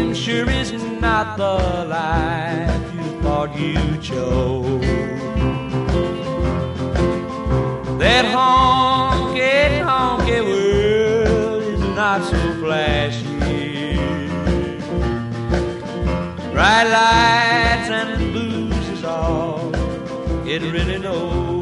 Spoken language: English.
sure is not the life you thought you chose. That honky world is not so flashy. Bright lights and blues is all it really knows.